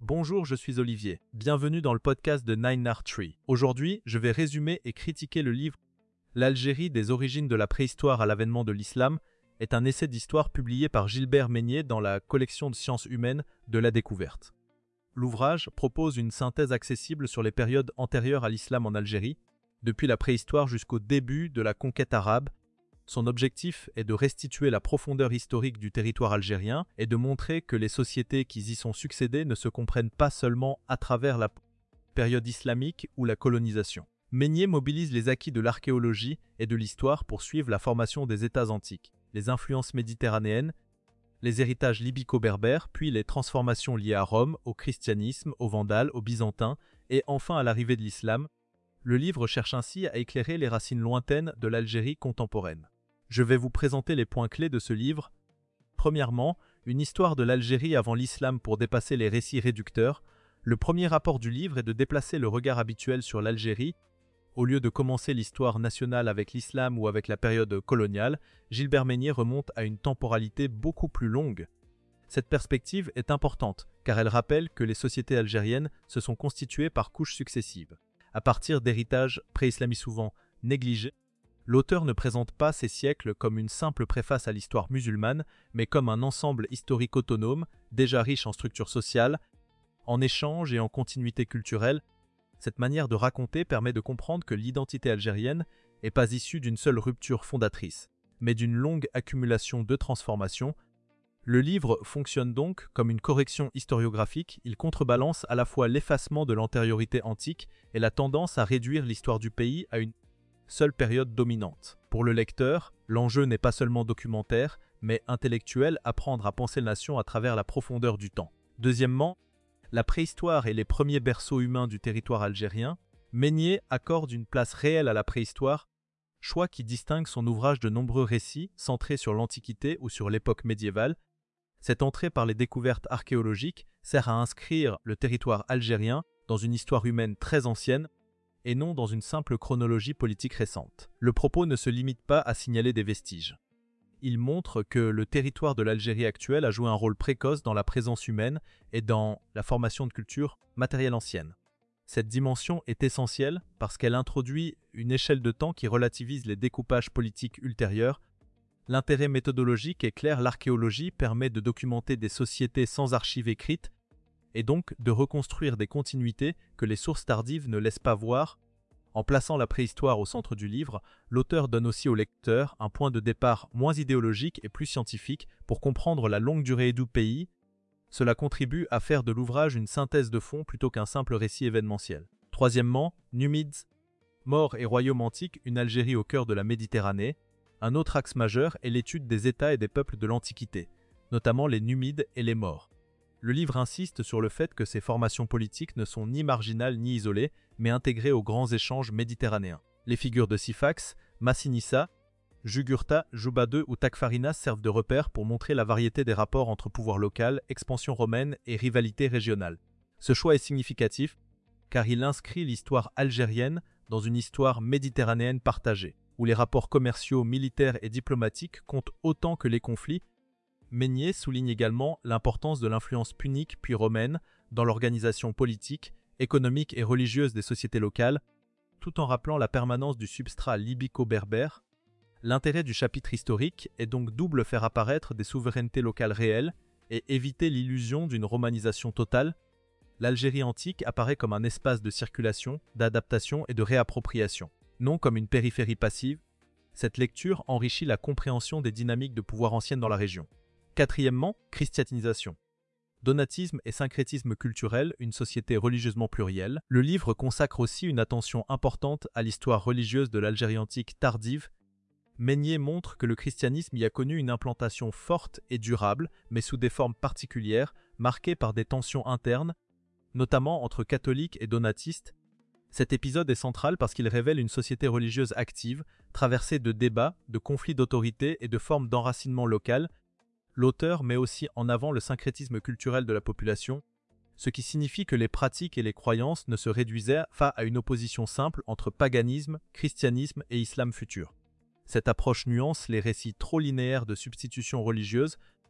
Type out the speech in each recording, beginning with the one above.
Bonjour, je suis Olivier. Bienvenue dans le podcast de 9R3. Aujourd'hui, je vais résumer et critiquer le livre L'Algérie des origines de la préhistoire à l'avènement de l'islam est un essai d'histoire publié par Gilbert Meignet dans la collection de sciences humaines de la découverte. L'ouvrage propose une synthèse accessible sur les périodes antérieures à l'islam en Algérie, depuis la préhistoire jusqu'au début de la conquête arabe. Son objectif est de restituer la profondeur historique du territoire algérien et de montrer que les sociétés qui y sont succédées ne se comprennent pas seulement à travers la période islamique ou la colonisation. Meignet mobilise les acquis de l'archéologie et de l'histoire pour suivre la formation des États antiques, les influences méditerranéennes, les héritages libyco-berbères, puis les transformations liées à Rome, au christianisme, aux Vandales, aux Byzantins et enfin à l'arrivée de l'islam. Le livre cherche ainsi à éclairer les racines lointaines de l'Algérie contemporaine. Je vais vous présenter les points clés de ce livre. Premièrement, une histoire de l'Algérie avant l'islam pour dépasser les récits réducteurs. Le premier rapport du livre est de déplacer le regard habituel sur l'Algérie. Au lieu de commencer l'histoire nationale avec l'islam ou avec la période coloniale, Gilbert Meignet remonte à une temporalité beaucoup plus longue. Cette perspective est importante car elle rappelle que les sociétés algériennes se sont constituées par couches successives. À partir d'héritages pré-islamiques souvent négligés, l'auteur ne présente pas ces siècles comme une simple préface à l'histoire musulmane, mais comme un ensemble historique autonome, déjà riche en structure sociale, en échanges et en continuité culturelle. Cette manière de raconter permet de comprendre que l'identité algérienne n'est pas issue d'une seule rupture fondatrice, mais d'une longue accumulation de transformations. Le livre fonctionne donc comme une correction historiographique. Il contrebalance à la fois l'effacement de l'antériorité antique et la tendance à réduire l'histoire du pays à une seule période dominante. Pour le lecteur, l'enjeu n'est pas seulement documentaire, mais intellectuel, apprendre à penser la nation à travers la profondeur du temps. Deuxièmement, la préhistoire et les premiers berceaux humains du territoire algérien. Meignet accorde une place réelle à la préhistoire, choix qui distingue son ouvrage de nombreux récits centrés sur l'Antiquité ou sur l'époque médiévale. Cette entrée par les découvertes archéologiques sert à inscrire le territoire algérien dans une histoire humaine très ancienne, et non dans une simple chronologie politique récente. Le propos ne se limite pas à signaler des vestiges. Il montre que le territoire de l'Algérie actuelle a joué un rôle précoce dans la présence humaine et dans la formation de cultures matérielles anciennes. Cette dimension est essentielle parce qu'elle introduit une échelle de temps qui relativise les découpages politiques ultérieurs. L'intérêt méthodologique est clair, l'archéologie permet de documenter des sociétés sans archives écrites et donc de reconstruire des continuités que les sources tardives ne laissent pas voir. En plaçant la préhistoire au centre du livre, l'auteur donne aussi au lecteur un point de départ moins idéologique et plus scientifique pour comprendre la longue durée du pays. Cela contribue à faire de l'ouvrage une synthèse de fond plutôt qu'un simple récit événementiel. Troisièmement, Numides, Mort et royaume antique, une Algérie au cœur de la Méditerranée. Un autre axe majeur est l'étude des États et des peuples de l'Antiquité, notamment les Numides et les Maures. Le livre insiste sur le fait que ces formations politiques ne sont ni marginales ni isolées, mais intégrées aux grands échanges méditerranéens. Les figures de Sifax, Massinissa, Jugurtha, Juba II ou Tacfarinas servent de repères pour montrer la variété des rapports entre pouvoir local, expansion romaine et rivalité régionale. Ce choix est significatif car il inscrit l'histoire algérienne dans une histoire méditerranéenne partagée, où les rapports commerciaux, militaires et diplomatiques comptent autant que les conflits. Meignet souligne également l'importance de l'influence punique puis romaine dans l'organisation politique, économique et religieuse des sociétés locales, tout en rappelant la permanence du substrat libyco-berbère. L'intérêt du chapitre historique est donc double: faire apparaître des souverainetés locales réelles et éviter l'illusion d'une romanisation totale. L'Algérie antique apparaît comme un espace de circulation, d'adaptation et de réappropriation, non comme une périphérie passive. Cette lecture enrichit la compréhension des dynamiques de pouvoir anciennes dans la région. Quatrièmement, christianisation. Donatisme et syncrétisme culturel, une société religieusement plurielle. Le livre consacre aussi une attention importante à l'histoire religieuse de l'Algérie antique tardive. Meignet montre que le christianisme y a connu une implantation forte et durable, mais sous des formes particulières, marquées par des tensions internes, notamment entre catholiques et donatistes. Cet épisode est central parce qu'il révèle une société religieuse active, traversée de débats, de conflits d'autorité et de formes d'enracinement local. L'auteur met aussi en avant le syncrétisme culturel de la population, ce qui signifie que les pratiques et les croyances ne se réduisaient pas à une opposition simple entre paganisme, christianisme et islam futur. Cette approche nuance les récits trop linéaires de substitution religieuse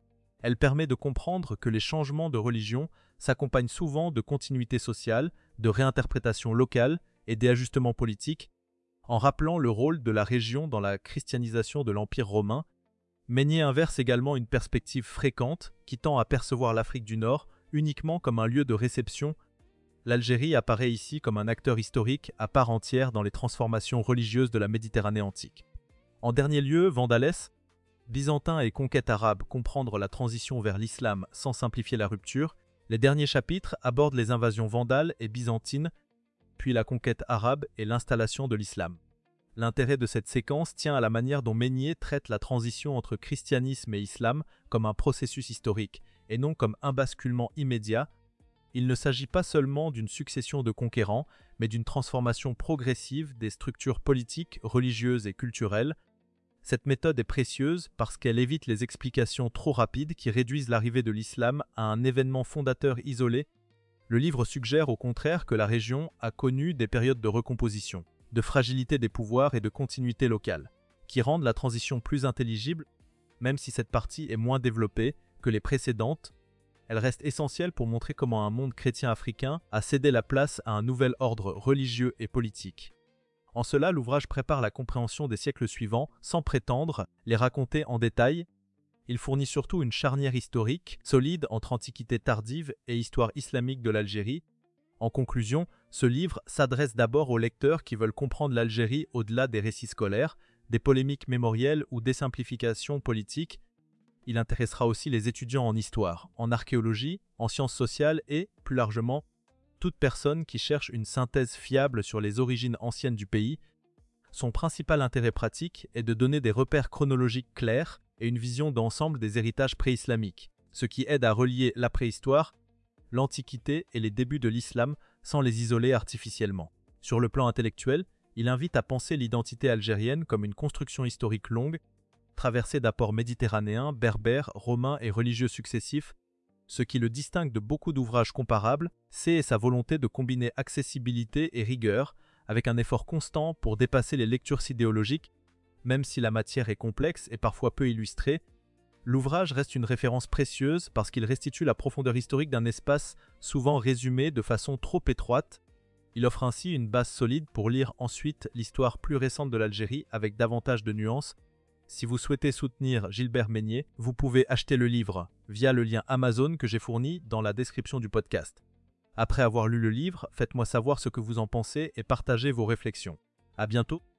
Elle permet de comprendre que les changements de religion s'accompagnent souvent de continuité sociale, de réinterprétation locale et d'ajustements politiques, en rappelant le rôle de la région dans la christianisation de l'Empire romain. Meignet inverse également une perspective fréquente qui tend à percevoir l'Afrique du Nord uniquement comme un lieu de réception. L'Algérie apparaît ici comme un acteur historique à part entière dans les transformations religieuses de la Méditerranée antique. En dernier lieu, Vandalès, Byzantin et conquête arabe, comprendre la transition vers l'islam sans simplifier la rupture. Les derniers chapitres abordent les invasions vandales et byzantines, puis la conquête arabe et l'installation de l'islam. L'intérêt de cette séquence tient à la manière dont Meignet traite la transition entre christianisme et islam comme un processus historique, et non comme un basculement immédiat. Il ne s'agit pas seulement d'une succession de conquérants, mais d'une transformation progressive des structures politiques, religieuses et culturelles. Cette méthode est précieuse parce qu'elle évite les explications trop rapides qui réduisent l'arrivée de l'islam à un événement fondateur isolé. Le livre suggère au contraire que la région a connu des périodes de recomposition, de fragilité des pouvoirs et de continuité locale, qui rendent la transition plus intelligible. Même si cette partie est moins développée que les précédentes, elle reste essentielle pour montrer comment un monde chrétien africain a cédé la place à un nouvel ordre religieux et politique. En cela, l'ouvrage prépare la compréhension des siècles suivants sans prétendre les raconter en détail. Il fournit surtout une charnière historique solide entre antiquité tardive et histoire islamique de l'Algérie. En conclusion, ce livre s'adresse d'abord aux lecteurs qui veulent comprendre l'Algérie au-delà des récits scolaires, des polémiques mémorielles ou des simplifications politiques. Il intéressera aussi les étudiants en histoire, en archéologie, en sciences sociales et, plus largement, toute personne qui cherche une synthèse fiable sur les origines anciennes du pays. Son principal intérêt pratique est de donner des repères chronologiques clairs et une vision d'ensemble des héritages pré-islamiques, ce qui aide à relier la préhistoire, l'Antiquité et les débuts de l'islam sans les isoler artificiellement. Sur le plan intellectuel, il invite à penser l'identité algérienne comme une construction historique longue, traversée d'apports méditerranéens, berbères, romains et religieux successifs. Ce qui le distingue de beaucoup d'ouvrages comparables, c'est sa volonté de combiner accessibilité et rigueur, avec un effort constant pour dépasser les lectures idéologiques. Même si la matière est complexe et parfois peu illustrée, l'ouvrage reste une référence précieuse parce qu'il restitue la profondeur historique d'un espace souvent résumé de façon trop étroite. Il offre ainsi une base solide pour lire ensuite l'histoire plus récente de l'Algérie avec davantage de nuances. Si vous souhaitez soutenir Gilbert Meignet, vous pouvez acheter le livre via le lien Amazon que j'ai fourni dans la description du podcast. Après avoir lu le livre, faites-moi savoir ce que vous en pensez et partagez vos réflexions. À bientôt!